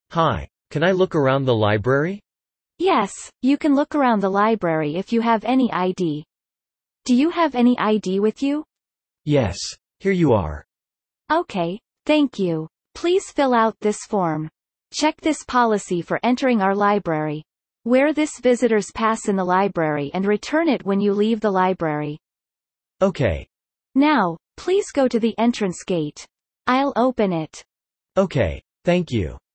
Hi, can I look around the library? Yes, you can look around the library if you have any ID. Do you have any ID with you? Yes, here you are. Okay, thank you. Please fill out this form. Check this policy for entering our library. Wear this visitor's pass in the library and return it when you leave the library. Okay. Now, please go to the entrance gate. I'll open it. Okay, thank you.